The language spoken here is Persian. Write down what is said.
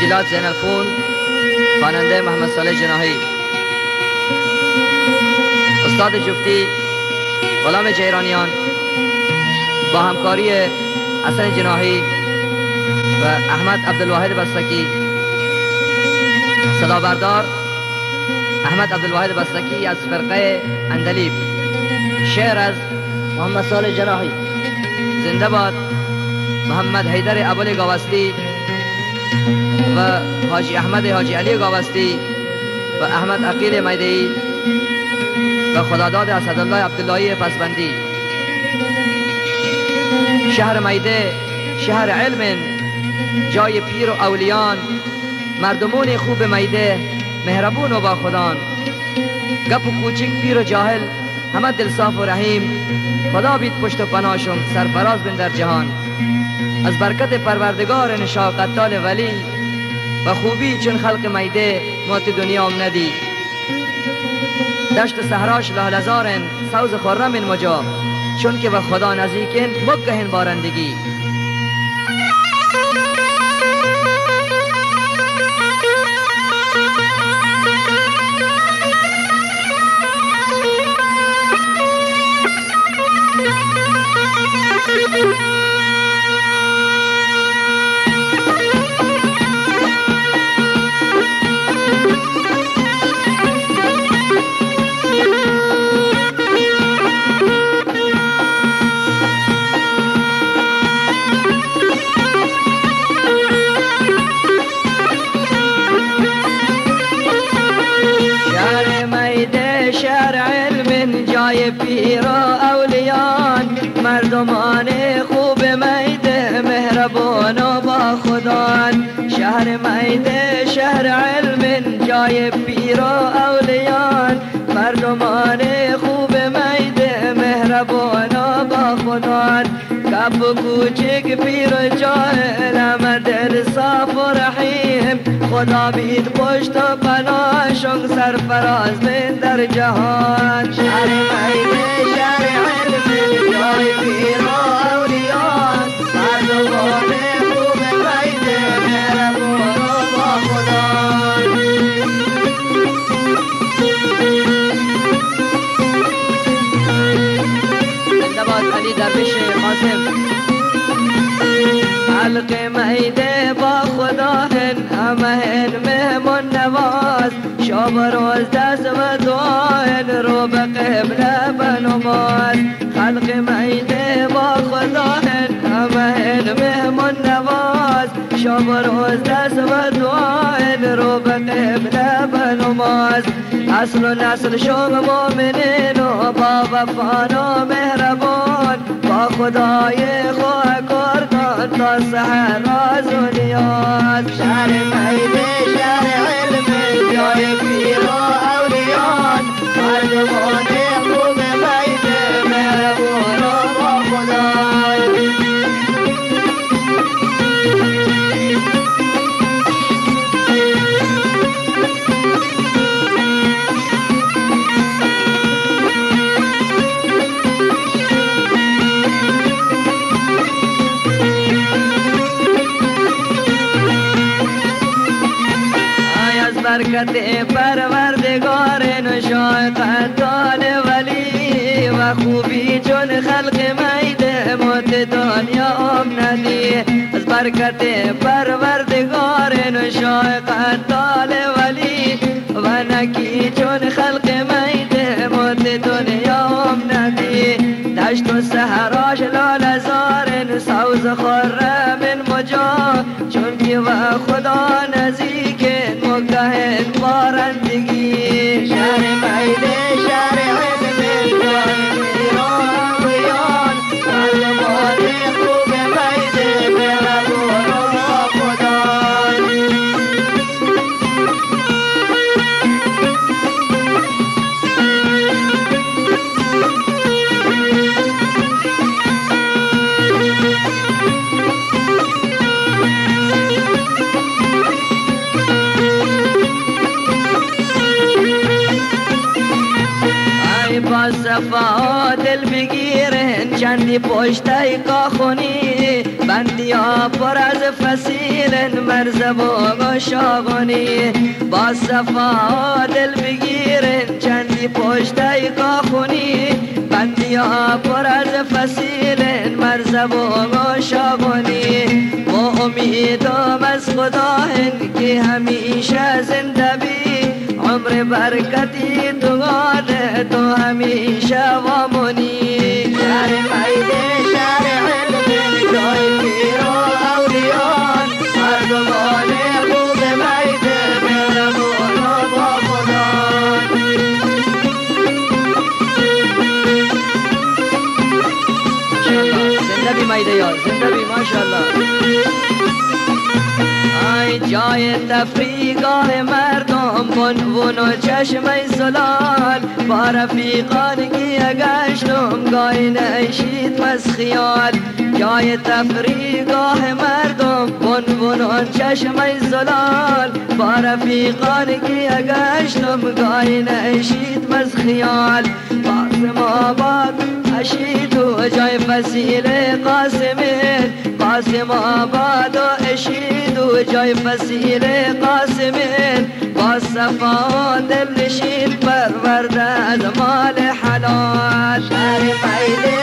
تسجیلات زین الخون، خواننده محمد صالح جناحی. استاد جفتی غلام جیرانیان با همکاری حسن جناحی و احمد عبدالواحد بستکی. صدا بردار احمد عبدالواحد بستکی از فرقه اندلیب. شعر از محمد صالح جناحی. زنده باد محمد حیدر ابولی گاوستی و حاجی احمد حاجی علی گاوستی و احمد عقیل میدهی و خداداد اسدالله عبداللهی پسبندی. شهر میده شهر علم، جای پیر و اولیان، مردمون خوب میده مهربون و با خدان. گپ و کوچک پیر و جاهل همه دل صاف و رحیم، خدا بید پشت و پناشون سرفراز بین در جهان. از برکت پروردگار نشا قتال ولی و خوبی چون خلق میده موت دنیا هم ندی. دشت صحراش لهلزارن سوز خرم مجا، چون که و خدا نزدیکن مگهن بارندگی. شهر علم، جای پیر و اولیان، مردمان خوب میده مهربان و با خدان. شهر میده شهر علم، جای پیر و اولیان، مردمان خوب میده مهربان و با خدان. کب و کوچک پیر و جاهل همه دل صاف و رحیم، خدا بید پشت و پناشون سرفراز بین در جهان. شهر میده شهر علم، جای پیر و اولیان، مردمان خوب میده مهربان و با خدان. زنده باد علی درویش قاسم. خلق میده با خدا هن همه هن مهمون نواز، شب روز دست و دعاهن رو به قبله بنماز. خلق میده با خدا هن همه هن مهمون نواز، شب روز دست و دعاهن رو به قبله بنماز. اصل و نسل شوق مؤمنین و با وفان و مهربان، با خدای خواه کردان تا سحر راز و نیاز. شهر میده شهر علم، جای پیر و اولیان، مردمان خوب میده مهربان و با خدای. برکت پروردگار نشای قتال ولی و خوبی چون خلق میده موت دنیا ام ندی. از برکت پروردگار نشای قتال ولی و نکی چون خلق میده موت دنیا ام ندی. دشت و صحراش لالزارن سوز خرم مجا، چون که و خدا نزدیکن مگهن بارندگی. شهر میده شهر علم، جای پیر و اولیان، مردمان خوب میده مهربان و با خدای. چندی پشته کاخونی بندیا پر از فسیل مرزب و شاغونی با صفا دل بگیرن چندی پشته کاخونی بندیا پر از فسیل مرزب و شاغونی و امیدم از خداهن که همیشه زنده بی عمر برکتی تو گاده تو همیشه وامونی شهر میده شهر علم جای پیر و اولیان مردمان خوب میده مهربون و با خدان زنده بی میده یار زنده بی ماشاءالله ای جای تفریگاه مردم بنبون و چشم زلال با رفیقان که گشتم گاهی نشید از خیال جای تفریگاه مردم بنبون و چشم زلال با رفیقان که گشتم گاهی نشید از خیال قاسم آباد اشید و جای فسیل قاسمین قاسم آباد و اشید و جای فسیل قاسمین با صفا دل نشین پرورده از مال حلال شهر میده